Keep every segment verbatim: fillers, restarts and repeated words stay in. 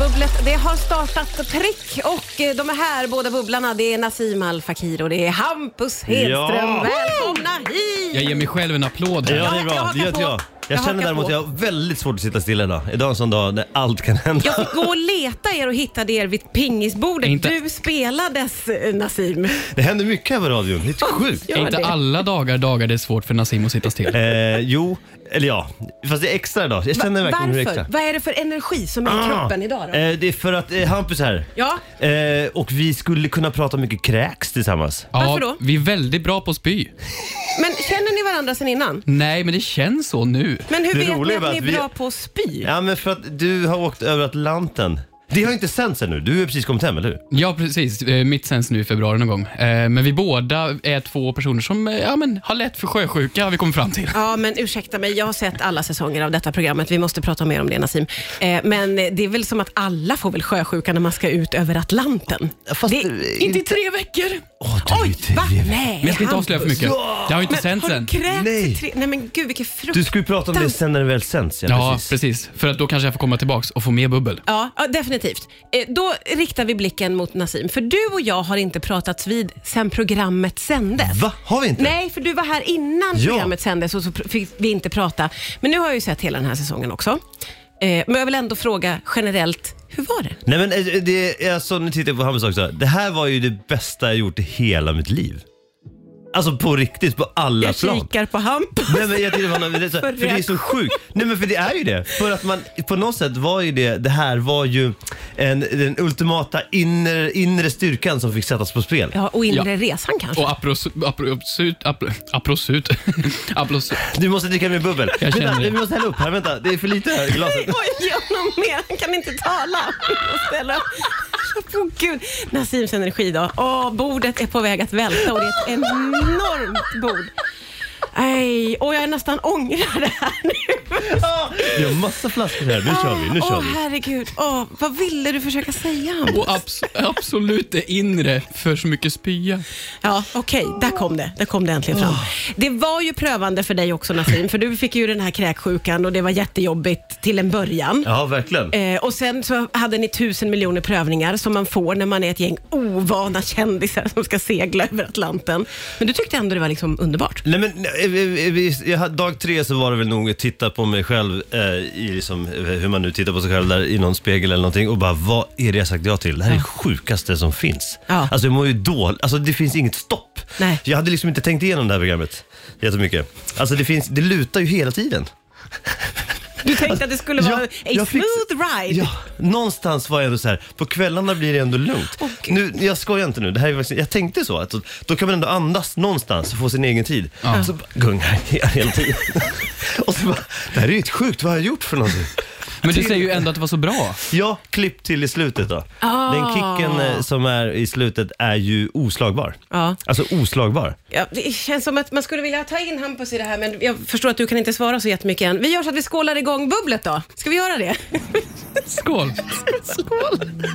Fredagsbubblet, det har startat prick och de är här, båda bubblarna. Det är Nassim Al Fakir och det är Hampus Hedström. Ja. Välkomna hit! Jag ger mig själv en applåd här. Ja, det är bra. Jag, det gör jag. Jag, jag känner däremot att jag har väldigt svårt att sitta stilla idag. Idag är en sån dag när allt kan hända. Jag fick gå och leta er och hitta er vid pingisbordet. Inte... Du spelades, Nassim. Det händer mycket här på radion. Det är sjukt. Är inte alla dagar dagar det är svårt för Nassim att sitta still? Eh, jo, eller ja. Fast det är extra idag. Jag känner Va- verkligen hur Varför? extra. Vad är det för energi som är i Ah, kroppen idag då? Eh, det är för att eh, Hampus är här. Ja. Eh, och vi skulle kunna prata mycket kräks tillsammans. Ja, Varför då? vi är väldigt bra på att spy. Men känner ni varandra sedan innan? Nej, men det känns så nu. Men hur Det vet ni roliga att är ni är att vi- bra på att spy? Ja, men för att du har åkt över Atlanten. Det har inte sänts ännu. Du är precis kommit hem, eller hur? Ja, precis. Eh, Mitt sänds nu i februari någon gång. Eh, Men vi båda är två personer som eh, ja, men, har lätt för sjösjuka, har vi kommit fram till. Ja, men ursäkta mig, jag har sett alla säsonger av detta programmet. Vi måste prata mer om det, Nassim. Eh, men det är väl som att alla får väl sjösjuka när man ska ut över Atlanten. Fast det, det- Inte i tre veckor! Åh, du är Oj, inte- va? Nej, Men jag ska inte avslöja för mycket. Det har ju inte Men sänts har än. du krävt Nej. i tre... Nej men gud, vilken frukt. Du skulle prata om det sen när det väl sänds. Ja, Ja, precis. precis. För att då kanske jag får komma tillbaks och få mer bubbel. Ja, ja, definitivt. Eh, då riktar vi blicken mot Nassim. För du och jag har inte pratats vid sen programmet sändes. Va? Har vi inte? Nej, för du var här innan Ja. programmet sändes och så pr- fick vi inte prata. Men nu har jag ju sett hela den här säsongen också. Eh, men jag vill ändå fråga generellt, hur var det? Nej, men eh, det är alltså, nu tittar jag på Hampus också. Det här var ju det bästa jag gjort i hela mitt liv. Alltså på riktigt, på alla Jag plan. kikar på Hampus. Nej, men jag tycker det, var, det är så, för det är så sjukt. Nej, men för det är ju det. För att man på något sätt var ju det, det här var ju en, den ultimata inre, inre styrkan som fick sättas på spel. Ja, och inre Ja. resan kanske. Och aprosut, aprosut, aprosut, aprosut. Du måste dricka mer bubbel. Jag känner Vänta, det. vi måste hälla upp här. Vänta, det är för lite här i glaset. Oj, gör något mer. Han kan inte tala. Ställa. Åh gud, Nassims energi då. Åh, bordet är på väg att välta och det är ett enormt bord. Nej, och jag är nästan ångrar det här nu. Vi har massa flaskor här. Nu kör vi, nu Åh, kör vi. herregud. Åh, vad ville du försöka säga? Och abs- absolut det inre för så mycket spya. Ja, okej, där kom det. Där kom det äntligen fram. Det var ju prövande för dig också, Nassim, för du fick ju den här kräksjukan och det var jättejobbigt till en början. Ja, verkligen. Eh, och sen så hade ni tusen miljoner prövningar som man får när man är ett gäng ovana kändisar som ska segla över Atlanten. Men du tyckte ändå det var liksom underbart. Nej, men eh, vi- vi- jag hade- dag tre så var det väl nog att titta på mig själv eh, i liksom, eh, hur man nu tittar på sig själv där i någon spegel eller någonting och bara, vad är det jag sagt ja till? Det här är det sjukaste som finns. Ja. Alltså jag mår ju dåligt, alltså det finns inget stopp. Nej. Jag hade liksom inte tänkt igenom det här programmet jättemycket. Alltså det finns, det lutar ju hela tiden. Du tänkte att det skulle vara Ja, a jag fick- smooth ride. Ja, någonstans var jag ändå så här, på kvällarna blir det ändå lugnt. Åh, Gud. nu, jag skojar inte nu, det här är faktiskt, jag tänkte så, att då, då kan man ändå andas någonstans och få sin egen tid. Ja. Så bara gungar jag hela tiden. Och så bara, det här är ju ett sjukt, vad har jag gjort för någonting? Men du säger ju ändå att det var så bra. Ja, klipp till i slutet då. Ah. Den kicken eh, som är i slutet är ju oslagbar. Ja. Alltså oslagbar. Ja, det känns som att man skulle vilja ta in Hampus i det här, men jag förstår att du kan inte svara så jättemycket än. Vi gör så att vi skålar igång bubblet då. Ska vi göra det? Skål! Skål!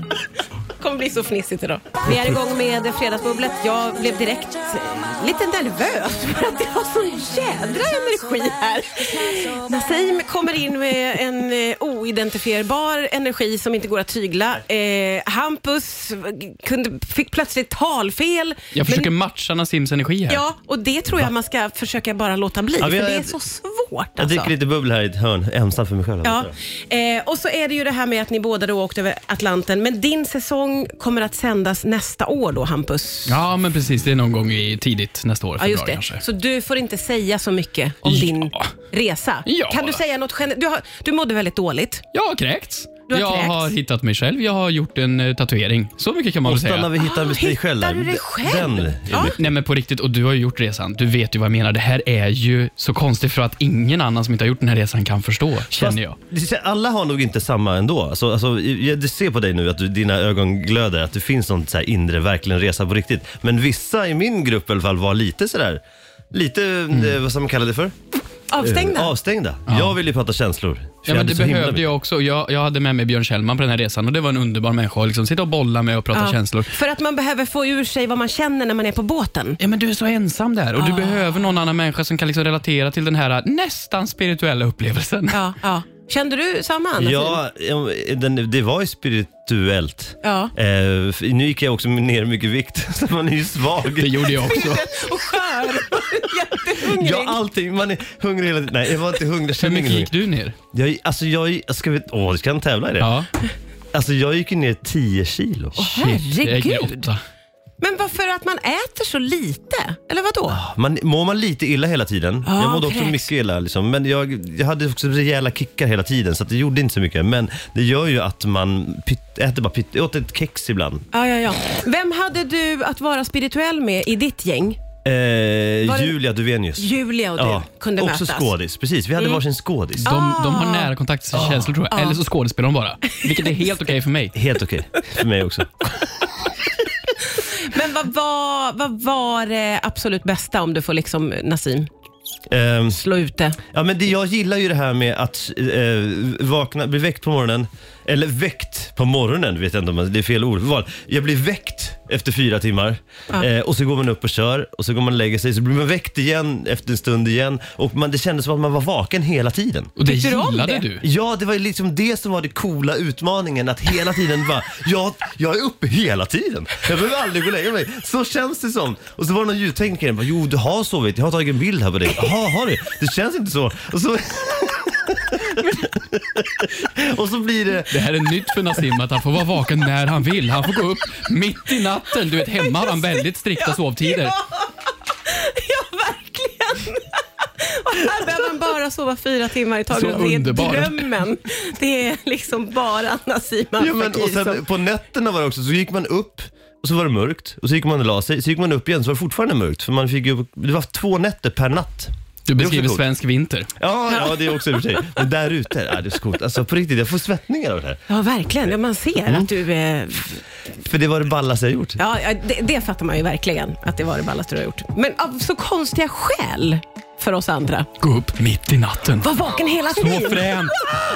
Det kommer bli så fnissigt idag. Vi är igång med fredagsbubblet. Jag blev direkt eh, lite nervös för att det var sån jädra energi här. Nassim kommer in med en eh, oidentifierbar energi som inte går att tygla. Eh, Hampus kunde, fick plötsligt talfel. Jag försöker Men, matcha Nassims energi här. ja, och det tror jag man ska försöka bara låta bli. Ja, vi för har- det är så svårt Jag alltså. dricker lite bubbel här i ett hörn, ensam för mig själv. Ja, eh, och så är det ju det här med att ni båda då åkte över Atlanten. Men din säsong kommer att sändas nästa år då, Hampus. Ja, men precis. Det är någon gång i tidigt nästa år. Ja, just februari det. kanske. Så du får inte säga så mycket om Ja. din resa. Ja. Kan du säga något generellt? Du, har, du mådde väldigt dåligt. Jag har kräkts. Du har jag kräkts. har hittat mig själv. Jag har gjort en eh, tatuering. Så mycket kan man väl Ofta när säga. vi hittar Ah, dig själv hittar där. du dig själv? Den är Ja. mycket. Nej, men på riktigt, och du har ju gjort resan. Du vet ju vad jag menar. Det här är ju så konstigt för att ingen annan som inte har gjort den här resan kan förstå, känner jag. Fast, det- alla har nog inte samma ändå. Alltså, alltså, jag det ser på dig nu att du, dina ögon glöder, att det finns något så här inre, verkligen resa på riktigt. Men vissa i min grupp i alla fall var lite sådär, lite, eh, vad ska man kalla det för? Avstängda? Eh, avstängda. Jag vill ju prata känslor. För Ja, jag men hade det så himla behövde mycket. jag också. Jag, jag hade med mig Björn Kjellman på den här resan och det var en underbar människa att liksom sitta och bolla med och prata Ja. känslor. För att man behöver få ur sig vad man känner när man är på båten. Ja, men du är så ensam där och du behöver någon annan människa som kan liksom relatera till den här nästan spirituella upplevelsen. Ja, ja. Kände du samma, Anna? Ja, den, det var ju spirituellt. Ja. Eh, nu gick jag också ner mycket vikt, så man är ju svag. Det gjorde jag också. Och skör. Jättehungrig. Ja, allting. Man är hungrig hela tiden. Nej, jag var inte hungrig. Hur mycket gick du ner? Jag, alltså jag, jag ska, åh, ska jag tävla i det? Ja. Alltså jag gick ner tio kilo. Åh, Jag gick ner herregud. åtta. Men varför att man äter så lite? Eller vad då? Man, mår man lite illa hela tiden. Ja, jag mådde också kräks. mycket illa. Liksom. Men jag, jag hade också rejäla kickar hela tiden, så att det gjorde inte så mycket. Men det gör ju att man pytt, äter bara pytt. Jag åt ett kex ibland. Ja, ja, ja. Vem hade du att vara spirituell med i ditt gäng? Eh, det- Julia Duvenius. Julia och du Ja, kunde också mötas. skådis. Precis, vi hade varsin skådis. De, de har nära kontakt till känslor tror jag. Eller så skådespelar de bara. Vilket är helt okej för mig. Helt okej, för mig också. Men vad var, vad var det absolut bästa, om du får liksom, Nassim, Ehm, slå ut det? Ja, men det, jag gillar ju det här med att eh, vakna, bli väckt på morgonen. Eller väckt på morgonen, vet jag inte om det är fel ord. Jag blir väckt efter fyra timmar. Ja. Eh, och så går man upp och kör. Och så går man och lägger sig. Så blir man väckt igen efter en stund igen. Och man, det kändes som att man var vaken hela tiden. Och det Tyckte du om gillade det? du. Ja, det var ju liksom det som var det coola utmaningen. Att hela tiden bara, jag, jag är uppe hela tiden. Jag behöver aldrig gå och lägga mig. Så känns det som. Och så var det någon ljudtekniker som bara, jo du har sovit. Jag har tagit en bild här på dig. Jaha, har du? Det känns inte så. Och så... och så blir det... Det här är nytt för Nassim, att han får vara vaken när han vill. Han får gå upp mitt i natten. Du vet, hemma har han väldigt strikta sovtider. Ja, ja verkligen. Och här behöver man bara sova fyra timmar i taget. Så Det är underbar. drömmen. Det är liksom bara Nassim Ja, men, Al-Fakir och sen som... på nätterna var det också, så gick man upp och så var det mörkt. Och så gick man och la sig, så gick man upp igen så var det fortfarande mörkt. För man fick ju, det var två nätter per natt. Du Det är beskriver också coolt. svensk vinter. Ja, ja, det är också i och för sig. Men där ute är det så coolt. Alltså på riktigt, jag får svettningar av det här. Ja, verkligen. Ja, man ser att du... Eh... För det var det ballaste jag gjort. Ja, ja, det, det fattar man ju verkligen, att det var det ballaste du har gjort. Men av så konstiga skäl för oss andra. Gå upp mitt i natten. Var vaken hela Så tiden. fränt.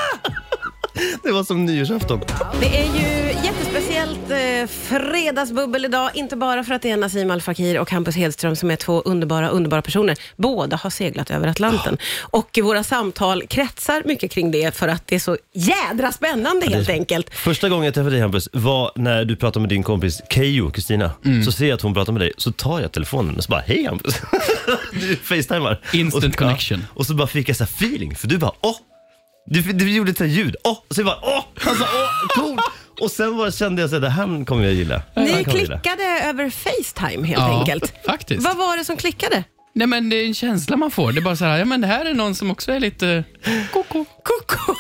Det var som nyårsafton. Det är ju jättespeciellt eh, fredagsbubbel idag. Inte bara för att det är Nassim Al-Fakir och Hampus Hedström som är två underbara, underbara personer. Båda har seglat över Atlanten. Och våra samtal kretsar mycket kring det för att det är så jädra spännande helt enkelt. Första gången jag träffade dig, Hampus, var när du pratade med din kompis Keyyo, Kristina. Mm. Så ser jag att hon pratar med dig, så tar jag telefonen och så bara, hej Hampus. Du facetimar. Instant och så, connection. Ja, och så bara fick jag så här feeling, för du bara, åh. Du, du gjorde ett så här ljud, åh. Och så jag bara, åh. Alltså, åh, cool. Och sen var, kände jag så här, det här kommer jag gilla. Det här Ni kommer jag gilla. klickade över FaceTime helt Ja, enkelt. faktiskt. Vad var det som klickade? Nej, men det är en känsla man får. Det är bara så här, ja men det här är någon som också är lite koko. Koko.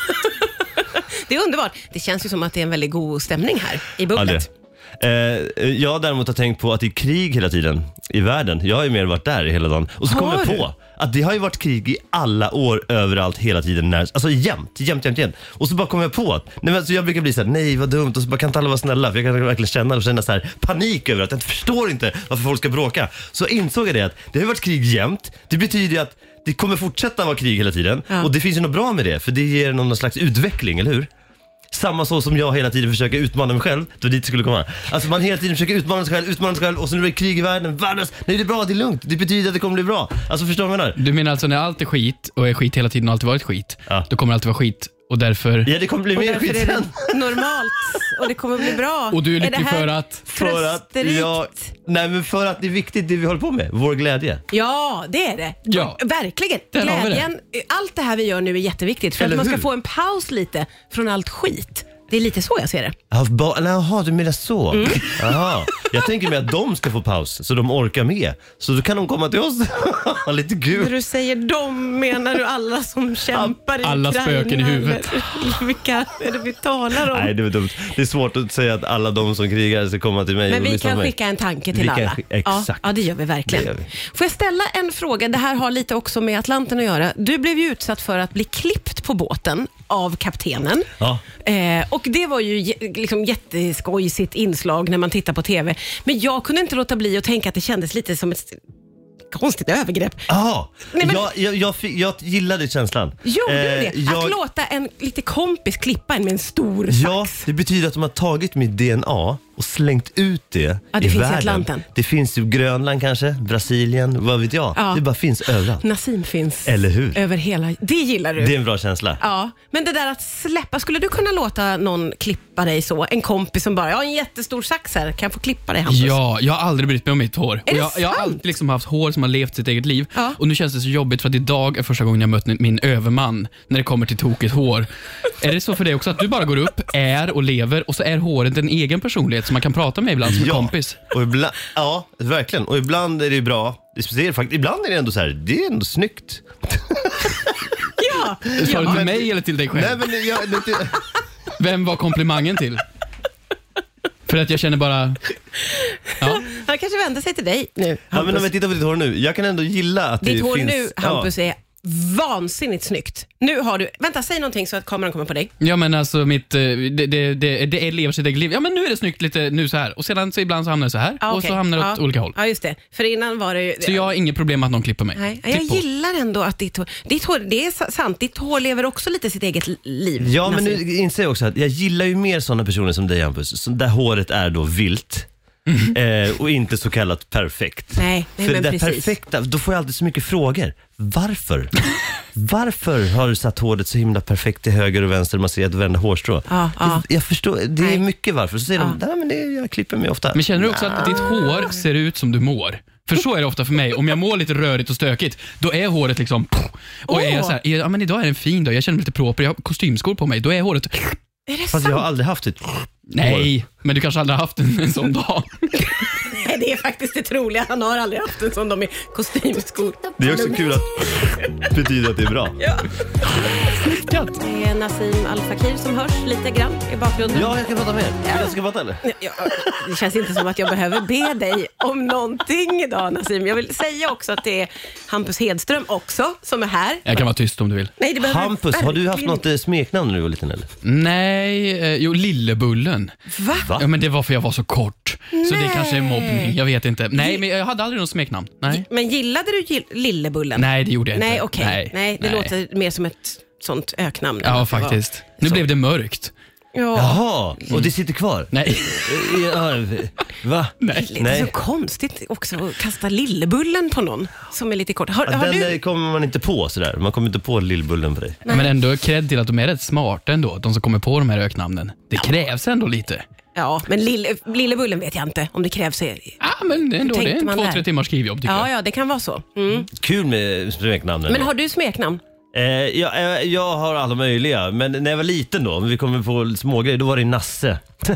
Det är underbart. Det känns ju som att det är en väldigt god stämning här i Ja, bubblet. det. Eh, jag däremot har tänkt på att det är krig hela tiden i världen. Jag har ju mer varit där hela dagen. Och så kom Har jag du? på att det har ju varit krig i alla år, överallt, hela tiden. När, alltså jämt, jämt, jämt, jämt. Och så bara kom jag på att, nej, men, så jag brukar bli så här, nej vad dumt. Och så bara, kan inte alla vara snälla? För jag kan verkligen känna, och känna så här, panik över att jag inte förstår inte varför folk ska bråka. Så insåg jag det att det har varit krig jämt. Det betyder ju att det kommer fortsätta vara krig hela tiden. Ja. Och det finns ju något bra med det, för det ger någon slags utveckling, eller hur? Samma så som jag hela tiden försöker utmana mig själv. Det var dit det skulle komma. Alltså man hela tiden försöker utmana sig själv, utmana sig själv. Och så nu är det krig i världen, världens. Nej, det är bra, det är lugnt. Det betyder att det kommer bli bra. Alltså förstår du vad jag menar? Du menar alltså när allt är skit och är skit hela tiden och alltid varit skit, Ja. då kommer det alltid vara skit och därför... Ja, det kommer bli Och mer därför skit är det sen. normalt och det kommer bli bra. Och du är lycklig det här för att- För att, trösterikt? ja, nej men för att det är viktigt det vi håller på med. Vår glädje. Ja, det är det. Ja. Verkligen. Där har vi det. Glädjen, allt det här vi gör nu är jätteviktigt för Eller att man ska hur? få en paus lite från allt skit. Det är lite så jag ser det. Ja, ba- nej, Jaha, du menar så. Mm. Jaha. Jag tänker mig att de ska få paus så de orkar med. Så då kan de komma till oss. Lite När kul. du säger de, menar du alla som kämpar i Alla Ukraina? spöken i huvudet. Eller vilka är det vi talar om? Nej, det är dumt. Det är svårt att säga att alla de som krigar ska komma till mig. Men och vi lyssna på kan mig. skicka en tanke till Vi kan alla. sk- exakt. Ja, ja, det gör vi verkligen. Det gör vi. Får jag ställa en fråga? Det här har lite också med Atlanten att göra. Du blev ju utsatt för att bli klippt på båten av kaptenen. Ja. Eh, och det var ju jä- liksom jätteskojsigt inslag när man tittar på tv. Men jag kunde inte låta bli att tänka att det kändes lite som ett konstigt övergrepp. Ah, Nej, men- jag, jag, jag, fick- jag gillade känslan. Gjorde du Eh, det? jag- Att låta en lite kompis klippa en med en stor Ja, sax. det betyder att de har tagit mitt D N A och slängt ut det, Ja, det i finns i världen. Atlanten. Det finns ju Grönland kanske, Brasilien, vad vet jag. Ja. Det bara finns överallt. Nassim finns Eller hur? över hela... Det gillar du. Det är en bra känsla. Ja, men det där att släppa, skulle du kunna låta någon klippa dig så? En kompis som bara, jag har en jättestor sax här, kan jag få klippa dig, Hampus? Ja, jag har aldrig brytt mig om mitt hår. Är Och det jag, jag har sant? alltid liksom haft hår som har levt sitt eget liv. Ja. Och nu känns det så jobbigt för att idag är första gången jag mött min överman när det kommer till tokigt hår. Är det så för dig också att du bara går upp, är och lever och så är håret en egen personlighet som man kan prata med ibland som en kompis? Och ibland, ja, verkligen. Och ibland är det bra. Det är speciellt, faktiskt, ibland är det ändå så här, det är ändå snyggt. Ja, Sa du till mig eller till dig själv? Nej, men jag, det, Vem var komplimangen till? För att jag känner bara... Ja. han kanske vänder sig till dig nu, ja, Hampus. men om jag tittar på ditt hår nu, jag kan ändå gilla att Ditt det hår finns... nu, Hampus, är vansinnigt snyggt. Nu har du, vänta, säg någonting så att kameran kommer på dig. Ja, men alltså mitt, eh, det, det, det, det är lever sitt eget liv. Ja, men nu är det snyggt lite nu så här. Och sedan så ibland så hamnar det så här. Ja, och okej. så hamnar det åt ja. olika håll. Ja, just det. För innan var det ju... Så jag har inget problem med att någon klipper mig. Nej, jag Klipp på. gillar ändå att ditt hår, ditt hår, det är sant, ditt hår lever också lite sitt eget liv. Ja, men Nassim. nu inser jag också att jag gillar ju mer sådana personer som dig, Hampus, som där håret är då vilt. Eh, och inte så kallat perfekt. Nej, nej, För men det där precis. perfekta, då får jag alltid så mycket frågor. Varför? Varför har du satt håret så himla perfekt till höger och vänster? Man ser ett vända hårstrå. Ja, ja. Det, jag förstår, det är Nej. mycket varför. Så säger Ja. de, nej men det, jag klipper mig ofta. Men känner du också att ditt hår ser ut som du mår? För så är det ofta för mig. Om jag mår lite rörigt och stökigt, då är håret liksom... Och Åh. är jag så här, ja men idag är det en fin dag, jag känner mig lite proper, jag har kostymskor på mig, då är håret... Är det Fast sant? jag har aldrig haft ett... Nej, men du kanske aldrig har haft en, en sån dag. Nej, det är faktiskt det troliga. Han har aldrig haft en sån de i kostymskor. Det är också kul att det betyder att det är bra. Ja. Det är Nassim Al Fakir som hörs lite grann i bakgrunden. Ja, jag kan prata mer. Vill jag ska prata eller? Ja, det känns inte som att jag behöver be dig om någonting idag, Nassim. Jag vill säga också att det är Hampus Hedström också som är här. Jag kan vara tyst om du vill. Nej, det behöver Hampus, har du haft verkligen något eh, smeknamn när du var liten eller? Nej, eh, jo, Lillebullen. Va? Va? Ja, men det var för jag var så kort. Så det Nej. kanske är mobbning, jag vet inte. Nej, men jag hade aldrig något smeknamn. Nej, Men gillade du gill- Lillebullen? Nej det gjorde jag inte. Nej, okej. Nej, Nej, det nej. låter mer som ett sånt öknamn. Ja, faktiskt. Nu Så. blev det mörkt. Ja. Jaha, och det sitter kvar? Nej. Ja, va? Nej. Lite Nej. så konstigt också att kasta Lillebullen på någon som är lite kort. Har, har Den du... eh, kommer man inte på sådär. Man kommer inte på lillbullen på dig. Men ändå cred till att de är rätt smarta ändå, de som kommer på de här öknamnen. Det krävs ändå lite. Ja, men Lille, Lillebullen vet jag inte om det krävs. Ja, men ändå, det är tänkte en man två, där? tre timmars skrivjobb tycker Ja, jag. ja, det kan vara så. Mm. Kul med smeknamnen. Men då. har du smeknamn? Eh, jag, eh, jag har alla möjliga, men när jag var liten då, om vi kommer på smågrejer, då var det Nasse. Ja,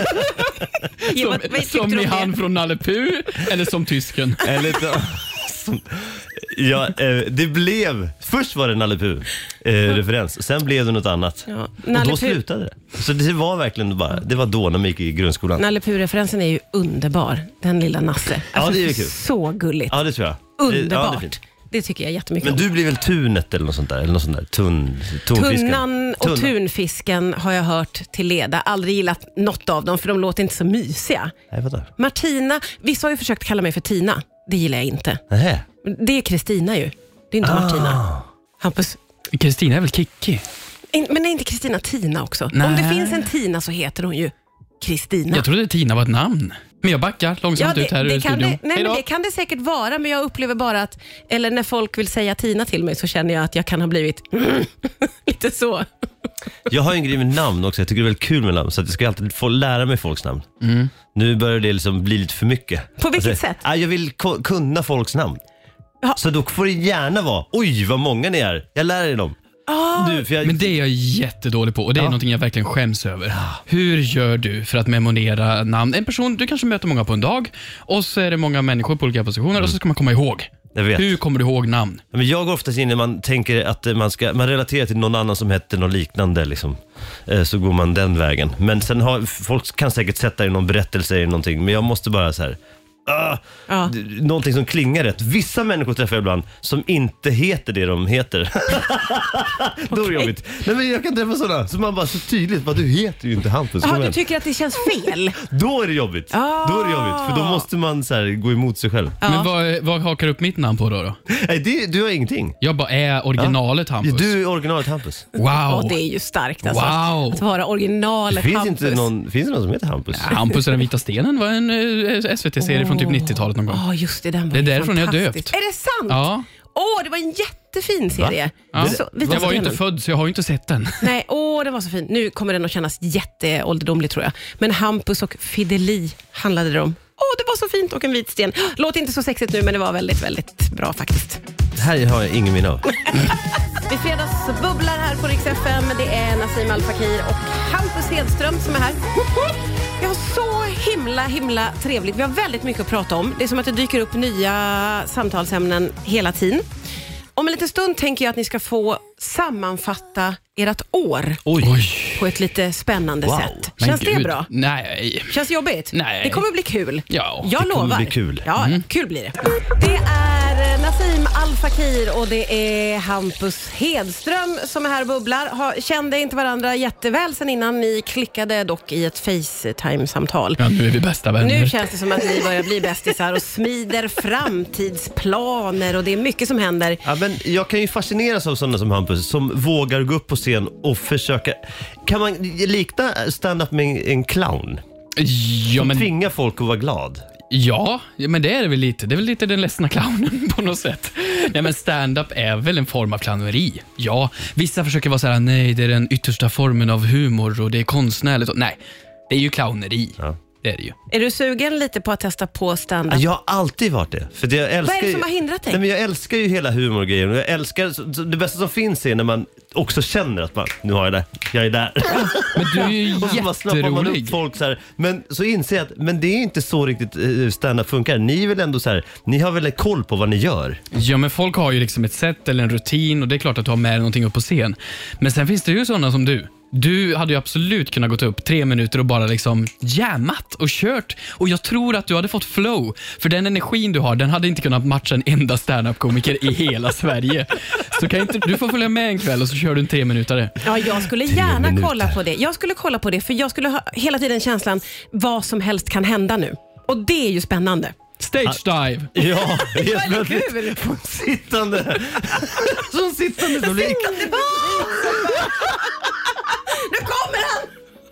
Som, vad- vad tyckte som du om i det? han från Nalle Puh, eller som tysken. Eller så, som, ja, eh, det blev, först var det Nalle Puh, eh, referens, sen blev det något annat. Ja, Och Nalle då Puh- slutade det. Så det var verkligen bara, det var då när man gick i grundskolan. Nalle Puh-referensen är ju underbar. Den lilla Nasse. Ja, det är ju kul. Så gulligt. Ja, det tror jag. Det- Ja, det är Underbart. fint. Det tycker jag jättemycket Men om. du blir väl Tunet eller något sånt där? Eller något sånt där? Tun, tunfisken. Tunnan och Tunna. tunfisken har jag hört till leda. Aldrig gillat något av dem för de låter inte så mysiga. Nej, vadå? Martina, vissa har ju försökt kalla mig för Tina. Det gillar jag inte. Nähä. Men det är Kristina ju. Det är inte Ah. Martina. Hampus. Kristina är väl Kikki? In, men är inte Kristina Tina också? Nej. Om det finns en Tina så heter hon ju Kristina. Jag trodde Tina var ett namn. Men jag backar långsamt Ja, ut här det, ur det, kan studion. det, nej, Hej men då. det kan det säkert vara, men jag upplever bara att, eller när folk vill säga Tina till mig så känner jag att jag kan ha blivit lite så. Jag har ju en grej med namn också. Jag tycker det är väldigt kul med namn. Så att jag ska alltid få lära mig folks namn. Mm. Nu börjar det liksom bli lite för mycket. På vilket sätt? ja, Jag vill ko- kunna folks namn. Ja. Så då får det gärna vara, oj vad många ni är. Jag lär er dem. Ah, Du, för jag, Men det är jag jättedålig på och det är Ja. någonting jag verkligen skäms över. Hur gör du för att memorera namn? En person, du kanske möter många på en dag och så är det många människor på olika positioner och så ska man komma ihåg. jag vet. Hur kommer du ihåg namn? Men jag går oftast in när man tänker att man ska, man relaterar till någon annan som hette något liknande liksom. Eh, Så går man den vägen. Men sen har, folk kan säkert sätta i någon berättelse eller någonting. Men jag måste bara så här, Uh, Ja. d- någonting som klingar rätt. Vissa människor träffar jag ibland som inte heter det de heter. Då är det jobbigt. Nej, men jag kan träffa sådana som man bara så tydligt, bara, du heter ju inte Hampus. Jaha, du tycker att det känns fel? Då är det jobbigt. Ah. Då är det jobbigt, för då måste man så här, gå emot sig själv. Ja. Men vad, vad hakar upp mitt namn på då? då? Nej, det, du har ingenting. Jag bara är originalet Hampus. Du är originalet Hampus. Wow. Ja, det är ju starkt alltså. Wow. Att vara originalet Finns, Hampus. inte någon, finns det någon som heter Hampus? Ja, Hampus och den vita stenen var en eh, S V T-serie från typ nittiotalet någon gång. Ja, just det. Den var Det är ju därifrån jag är fantastisk. döpt. Är det sant? Ja. Åh, det var en jättefin serie. Ja. Så, Vita Jag var ju stenen. inte född så jag har ju inte sett den. Nej, åh, det var så fint. Nu kommer den att kännas jätteålderdomlig tror jag. Men Hampus och Fideli handlade det om. Åh, det var så fint och en vit sten. Låter inte så sexigt nu, men det var väldigt, väldigt bra faktiskt. Det här har jag ingen minne av. Vi fredagsbubblar här på Rix F M. Det är Nasim Al Fakir och Hampus Hedström som är här. Vi har så himla, himla trevligt. Vi har väldigt mycket att prata om. Det är som att det dyker upp nya samtalsämnen hela tiden. Om en liten stund tänker jag att ni ska få sammanfatta ert år Oj. på ett lite spännande Wow. sätt. Men Känns det gud. bra? Nej. Känns det jobbigt? Nej. Det kommer bli kul. Ja, jag det kommer lovar. bli kul. Ja, kul blir det. Det är Nasim Al Fakir och det är Hampus Hedström som är här och bubblar. Ha, kände inte varandra jätteväl sen innan. Ni klickade dock i ett FaceTime-samtal. Ja, nu är vi bästa vänner. Nu känns det som att ni börjar bli bästisar och smider framtidsplaner och det är mycket som händer. Ja, men jag kan ju fascineras av sådana som Hampus som vågar gå upp på scen och försöka. Kan man likna stand-up med en, en clown? Ja, men, Tvinga folk att vara glad. ja, men det är det väl lite. Det är väl lite den ledsna clownen på något sätt. Nej, men stand-up är väl en form av clowneri. Ja, vissa försöker vara så här: nej, det är den yttersta formen av humor och det är konstnärligt. Nej, det är ju clowneri. Ja. Det är det ju. Är du sugen lite på att testa på stand-up? Jag har alltid varit det. För jag älskar Vad är det ju- som har hindrat dig? Nej, men jag älskar ju hela humorgrejen. Och jag älskar, så- så det bästa som finns är när man också känner att man, nu har jag det, jag är där. Men du är ju Och så bara snappar man upp jätterolig. folk så här. Men så inser jag att men det är inte så riktigt eh, stand-up funkar. Ni är väl ändå så här, ni har väl koll på vad ni gör. Ja, men folk har ju liksom ett sätt eller en rutin och det är klart att du har med dig någonting upp på scen. Men sen finns det ju sådana som du. Du hade ju absolut kunnat gått upp tre minuter och bara liksom jammat och kört. Och jag tror att du hade fått flow. För den energin du har, den hade inte kunnat matcha en enda stand-up-komiker i hela Sverige. Så kan inte, du får följa med en kväll och så kör du en tre minuter. Ja, jag skulle gärna minuter. kolla på det. Jag skulle kolla på det för jag skulle ha hela tiden känslan vad som helst kan hända nu. Och det är ju spännande. Stage dive. Ja, helt Vad plötsligt. kul! Som sittande. Som sittande publik. Nu kommer han!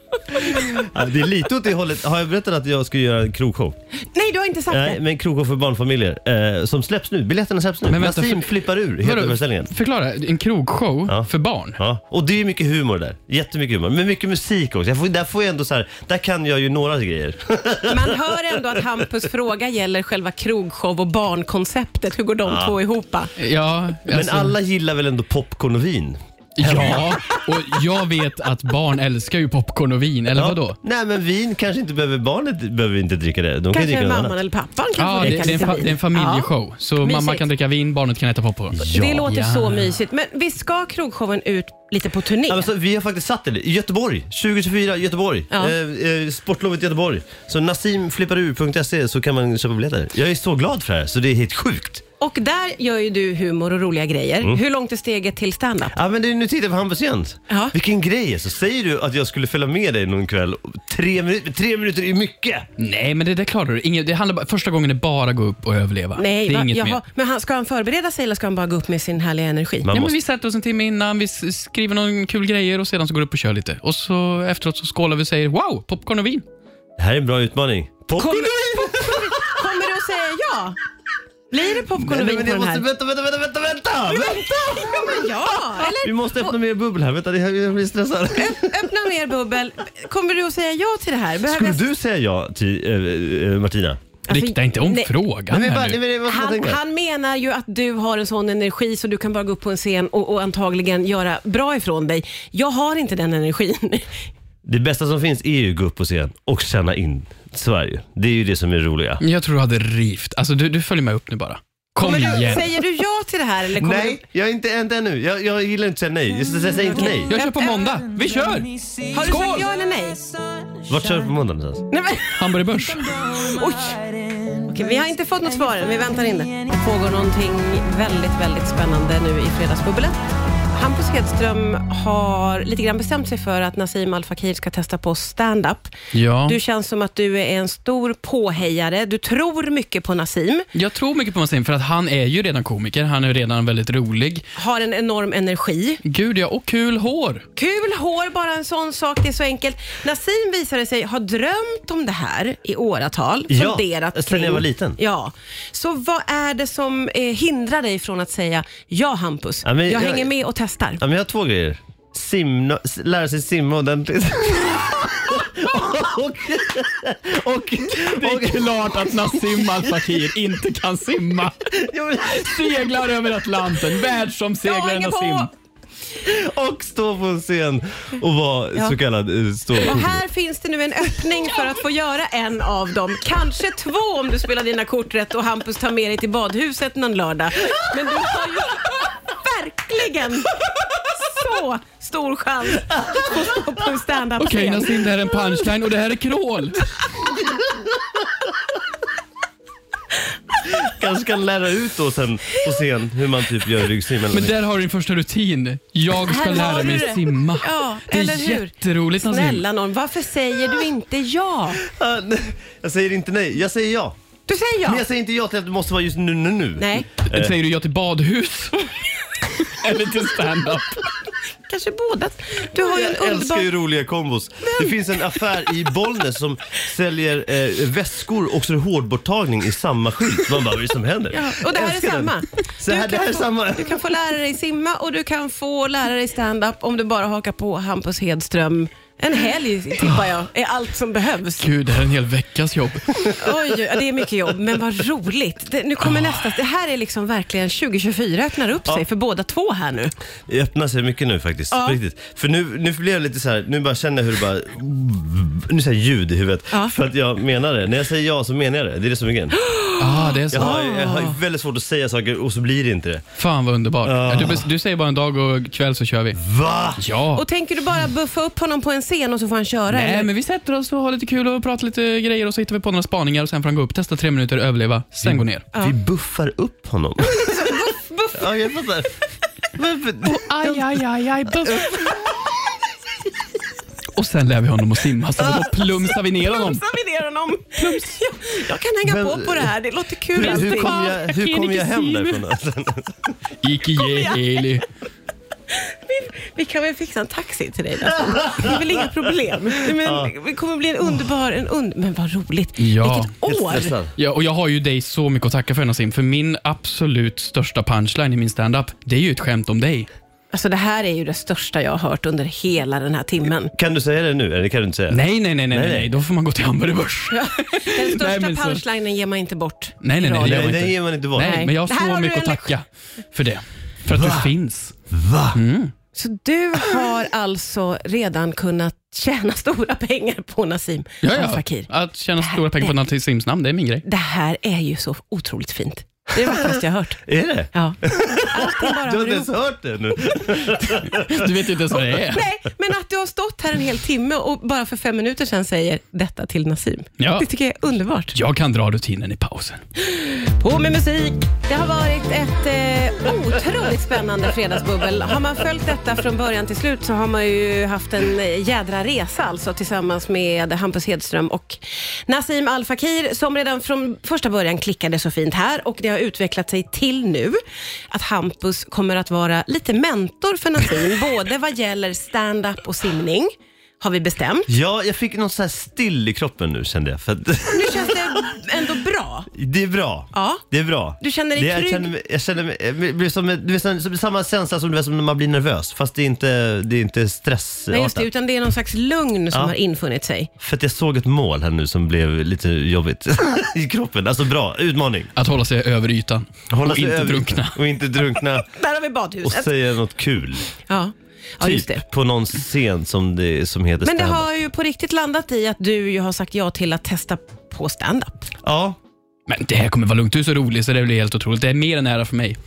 Ja, det är lite åt det hållet. Har jag berättat att jag ska göra en krogshow? Nej, du har inte sagt Nej, det. men en krogshow för barnfamiljer eh, som släpps nu. Biljetterna släpps nu. Men vänta, Nasim för- flippar ur heter Vadå? föreställningen. Förklara, en krogshow Ja. för barn. Ja, och det är mycket humor där. Jättemycket humor. Men mycket musik också. Jag får, där får jag ändå så här, där kan jag ju några grejer. Man hör ändå att Hampus fråga gäller själva krogshow och barnkonceptet. Hur går de Ja. två ihop? Ja, Men alltså- alla gillar väl ändå popcorn och vin? Ja, och jag vet att barn älskar ju popcorn och vin, eller Ja. vadå? Nej, men vin kanske inte behöver, barnet behöver inte dricka det. De kan Kanske dricka något mamman annat. eller pappan kan Ja, få det, dricka det, är en lite fa- vin. det är en familjeshow. Så mamma Mysigt. kan dricka vin, barnet kan äta popcorn. Ja. Det låter Ja. så mysigt. Men vi ska krogshowen ut lite på turné. Ja, men så, vi har faktiskt satt det i Göteborg, tjugo tjugofyra Göteborg, Ja. eh, eh, sportlovet Göteborg. Så nasim flippar ur punkt se så kan man köpa biljetter. Jag är så glad för det här, så det är helt sjukt. Och där gör ju du humor och roliga grejer. Mm. Hur långt är steget till stand-up? Ja, men det är nu tittar jag på Hampus igen. Ja. Vilken grej, så säger du att jag skulle följa med dig någon kväll. Tre minuter, tre minuter är mycket. Nej, men det där klarar du. Inget, det handlar bara, första gången är bara gå upp och överleva. Nej, det är va? inget Jaha. mer. Men han, ska han förbereda sig eller ska han bara gå upp med sin härliga energi? Man Ja, men måste... vi sätter oss en timme innan, vi s- skriver någon kul grejer och sedan så går du upp och kör lite. Och så efteråt så skålar vi och säger wow, popcorn och vin. Det här är en bra utmaning. Popcorn Kommer, och vin! kommer du att säga ja? Blir det popcorn Nej, och nej, vin men på jag den måste, här? vänta, vänta, vänta, vänta, vänta! vänta. Ja, men ja, eller? Vi måste öppna mer bubbel här, vänta, det här- jag blir stressad. Öppna mer bubbel. Kommer du att säga ja till det här? Behöver Skulle jag- du säga ja till äh, Martina? Alltså, Rikta inte om nej. frågan Nej, men här bara, nu. nej, men vad ska man Han, tänka? han menar ju att du har en sån energi så du kan bara gå upp på en scen och, och antagligen göra bra ifrån dig. Jag har inte den energin. Det bästa som finns är ju att gå upp på scen och känna in Sverige. Det är ju det som är roliga. Jag tror du hade rivt. Alltså du, du följer med upp nu bara. Kom Kommer du, igen. säger du ja till det här? Eller kommer Nej, jag är inte inte ännu. Jag, jag gillar inte att säga nej. Jag säger säger inte nej. Jag kör på måndag. Vi kör! du, har du sagt ja eller nej? Vart kör du på måndag någonstans? Nej men, Hamburgerbörs. oj. Vi har inte fått något svar än, vi väntar in det. Det pågår någonting väldigt, väldigt spännande nu i Fredagsbubblet. Hampus Hedström har lite grann bestämt sig för att Nassim Al Fakir ska testa på stand-up. Ja. Du känns som att du är en stor påhejare. Du tror mycket på Nassim. Jag tror mycket på Nassim för att han är ju redan komiker. Han är redan väldigt rolig. Har en enorm energi. Gud ja, och kul hår. Kul hår, bara en sån sak, det är så enkelt. Nassim visade sig ha drömt om det här i åratal. Ja, funderat sen jag var liten. Ja. Så vad är det som eh, hindrar dig från att säga ja Hampus, ja, men, jag, jag hänger med och testar? Ja, men jag har två grejer. Simna, lära sig simma ordentligt. och, och, och, Det är klart att Nassim Al Fakir inte kan simma. Seglar över Atlanten, världsomseglare Nassim. Och stå på en scen och vara ja. så kallad uh, stå. Och här finns det nu en öppning för att få göra en av dem. Kanske två om du spelar dina kort rätt och Hampus tar med dig till badhuset någon lördag. Men du har ju verkligen så stor chans att få stå på en stand-up. Okej, okay, Nassim, det här är en punchline och det här är crawl. Kanske kan lära ut då sen på scen hur man typ gör ryggsim. Men där har du din första rutin. Jag ska lära mig det. simma. Ja, det är eller hur? Jätteroligt, Nassim. Snälla någon, varför säger du inte ja? Jag säger inte nej, jag säger ja. Du säger ja? Men jag säger inte ja till att det måste vara just nu, nu, nu. Nej. Äh. Säger du ja till badhus? Eller till stand-up? Kanske båda. Du har ju en jag underbar... älskar ju roliga kombos. Det finns en affär i Bollnäs som säljer eh, väskor och så är det hårdborttagning i samma skylt. Man bara, vad är det som händer? Ja, och det här är samma. Så här, det här är få, samma. Du kan få lära dig simma och du kan få lära dig stand-up om du bara hakar på Hampus Hedström. En helg, tippar jag, är allt som behövs. Gud, det här är en hel veckas jobb. Oj, det är mycket jobb, men vad roligt. Det, nu kommer oh. nästa. Det här är liksom verkligen tjugo tjugofyra öppnar upp ja. sig för båda två här nu. Det öppnar sig mycket nu faktiskt. Ja. Riktigt. För nu, nu blir jag lite så här, nu bara känner jag hur det bara, nu säger ljud i huvudet. Ja. För att jag menar det. När jag säger ja så menar jag det. Det är det som är grejen. Ah, det är så. Jag har, jag har väldigt svårt att säga saker och så blir det inte det. Fan vad underbart. Ah. Du, du säger bara en dag och kväll så kör vi. Va? Ja. Och tänker du bara buffa upp honom på en scen och så får han köra? Nej, eller? men vi sätter oss och har lite kul och pratar lite grejer och så hittar vi på några spaningar och sen får han gå upp, testa tre minuter, överleva, sen vi, gå ner. Ja. Vi buffar upp honom. buff, buff. Ja, jag fattar. Oh, aj, aj, aj, aj, buff. Och sen lär vi honom att simma, så då plumsar vi ner honom. Plumsar vi ner honom. Plums. Jag, jag kan hänga men, på på det här, det låter kul. Hur, hur kommer jag, hur kom jag hem därifrån? Ike Eli. Vi, vi kan väl fixa en taxi till dig där. Det är väl inga problem. Men ja. Vi kommer bli en underbar en und- Men vad roligt. Ja. Vilket år. Ja, och jag har ju dig så mycket att tacka för, Nassim. För min absolut största punchline i min stand-up, det är ju ett skämt om dig. Alltså det här är ju det största jag har hört under hela den här timmen. Kan du säga det nu? Eller kan du inte säga? Nej, nej, nej, nej, nej, nej. Då får man gå till Hamburger Börs. Ja. Den största nej, punchlinen så... ger man inte bort. Nej, nej, nej, nej, nej, det ger man inte bort. Nej, men jag har så mycket att tacka för det. För att Va? du finns. Va? Mm. Så du har alltså redan kunnat tjäna stora pengar på Nassim ja, ja. Al Fakir. Att tjäna stora pengar på Nassims namn, det är min grej. Det här är ju så otroligt fint. Det är det vackraste jag har hört. Är det? Ja. Bara du har inte ens hört det nu. Du vet inte ens vad det är. Nej, men att du har stått här en hel timme och bara för fem minuter sedan säger detta till Nassim. Ja. Det tycker jag är underbart. Jag kan dra rutinen i pausen. På med musik. Det har varit ett eh, otroligt spännande fredagsbubbel. Har man följt detta från början till slut så har man ju haft en jädra resa alltså tillsammans med Hampus Hedström och Nassim Al Fakir som redan från första början klickade så fint här och det har utvecklat sig till nu att Hampus kommer att vara lite mentor för Nassim både vad gäller stand-up och simning. Har vi bestämt? Ja, jag fick något så här still i kroppen nu kände jag. För att... Nu känns det ändå bra. Det är bra. Ja. Det är bra. Du känner dig det, trygg? Jag känner mig, jag känner mig, det blir som, det blir som, som samma känsla som, som när man blir nervös. Fast det är inte, det är inte stress. Nej just det, utan det är någon slags lugn som ja. har infunnit sig. För att jag såg ett mål här nu som blev lite jobbigt i kroppen. Alltså bra, utmaning. Att hålla sig över ytan. Hålla och sig inte över, drunkna. Och inte drunkna. Där har vi badhuset. Och säga något kul. Ja. Ja, typ just det. På någon scen som, det, som heter Men det stand-up. har ju på riktigt landat i att du ju har sagt ja till att testa på stand-up. Ja. Men det här kommer vara lugnt. Du är så rolig så det blir helt otroligt. Det är mer än nära för mig.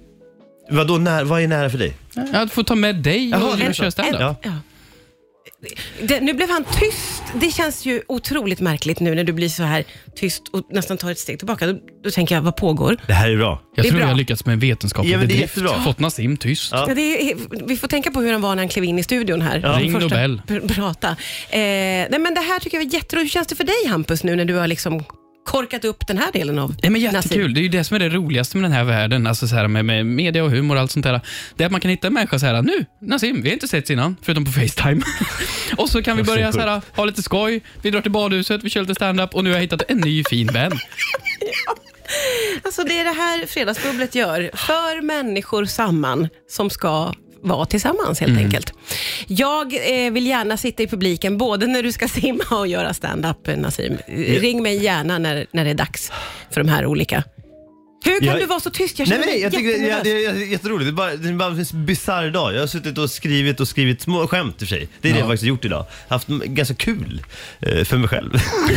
Vadå, när, vad är nära för dig? Att få ta med dig och, Jaha, och köra stand-up. Ja. Ja. Det, nu blev han tyst det känns ju otroligt märkligt nu när du blir så här tyst och nästan tar ett steg tillbaka. Då, då tänker jag, vad pågår? Det här är bra. Jag Det är tror bra. jag har lyckats med en vetenskaplig Ja, men det är bedrift. jättebra. Fått Nassim tyst. Ja. Ja, det är, vi får tänka på hur han var när han klev in i studion här. Ja. Ring Första Nobel. pr- Prata. Eh, nej, men det här tycker jag var jätteroligt. Hur känns det för dig, Hampus, nu när du har liksom korkat upp den här delen av Ja, men jättekul. Nassim? Det är ju det som är det roligaste med den här världen, alltså så här med, med media och humor och allt sånt där. Det är att man kan hitta en människa så här: nu, Nassim, vi har inte sett innan, förutom på FaceTime. Och så kan vi börja så här, ha lite skoj. Vi drar till badhuset, vi kör lite stand-up och nu har jag hittat en ny fin vän. Alltså det är det här Fredagsbubblet gör. För människor samman som ska vara tillsammans helt Mm. enkelt. Jag eh, vill gärna sitta i publiken både när du ska simma och göra stand-up, Nassim. Ring mig gärna när, när det är dags för de här olika. Hur kan Jag- du vara så tyst? Jag Nej, känner men mig jag tycker det, jättenervös. det, det är jätteroligt. Det är bara, det är bara en bisarr dag. Jag har suttit och skrivit och skrivit små skämt i och för sig. Det är det Ja. jag faktiskt gjort idag. Haft m- ganska kul eh, för mig själv.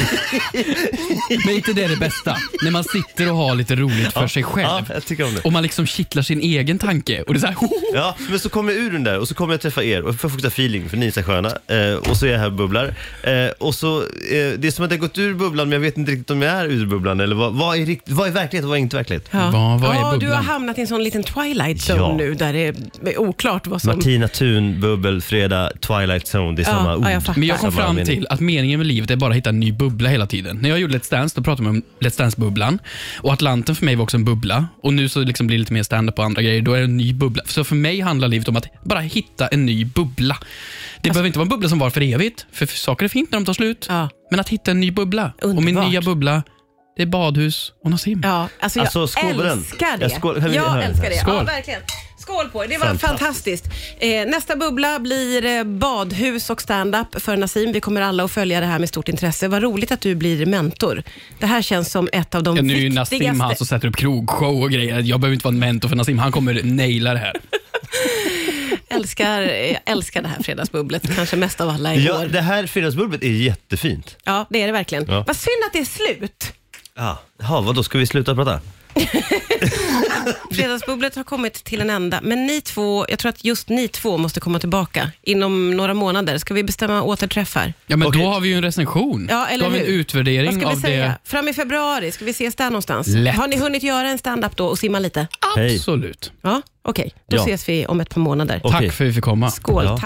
Men inte det är det bästa. När man sitter och har lite roligt för sig själv. Ja, jag tycker om det. Och man liksom kittlar sin egen tanke. Och det är så här, Ja, men så kommer jag ur den där och så kommer jag träffa er och får få feeling för ni är så sköna. Eh, och så är jag här och bubblar. Eh, och så, eh, det är som att jag gått ur bubblan, men jag vet inte riktigt om jag är ur bubblan. Eller vad, vad, är, rikt, vad är verklighet och vad är inte verklighet? Ja. Vad- vad är ja, du bubblan? har hamnat i en sån liten Twilight Zone Ja. nu där det är oklart vad som... Martina Thun, bubbel, fredag, Twilight Zone, det är Ja, samma ja, ord. jag fattar. Men jag kom Samma fram mening. till att meningen med livet är bara att hitta en ny bubbla hela tiden. När jag gjorde Let's Dance, då pratade man om Let's Dance-bubblan. Och Atlanten för mig var också en bubbla. Och nu så liksom blir det lite mer stand-up och andra grejer. Då är det en ny bubbla. Så för mig handlar livet om att bara hitta en ny bubbla. Det behöver inte vara en bubbla som var för evigt. För saker är fint när de tar slut. Ja. Men att hitta en ny bubbla. Och min Underbart. nya bubbla, det är badhus och Nassim. Ja, alltså jag Alltså, skål på den. älskar det. Ja, skål. Hör vi- jag hör. älskar det. Ja, Skål. verkligen. Skål på er. Det var fantastiskt. Fantastiskt. Eh, nästa bubbla blir eh, badhus och stand-up för Nassim. Vi kommer alla att följa det här med stort intresse. Vad roligt att du blir mentor. Det här känns som ett av de Ja, nu är ju viktigaste... Nassim han som sätter upp krogshow och grejer. Jag behöver inte vara en mentor för Nassim. Han kommer naila det här. älskar, jag älskar det här fredagsbubblet. Kanske mest av alla i Ja, år. det här fredagsbubblet är jättefint. Ja, det är det verkligen. Ja. Vad synd att det är slut. Ja, jaha, vad då ska vi sluta prata? Fredagsbubblet har kommit till en ända. Men ni två, jag tror att just ni två måste komma tillbaka inom några månader. Ska vi bestämma återträffar? Ja, men Okej. då har vi ju en recension. Ja, eller då har vi en hur? Vad utvärdering ska vi av säga? det. Fram i februari, ska vi ses där någonstans? Lätt. Har ni hunnit göra en stand-up då och simma lite? Hej. Absolut. Ja, okej. Då Ja. ses vi om ett par månader. Okej. Tack för att vi fick komma. Skål, Ja. tack.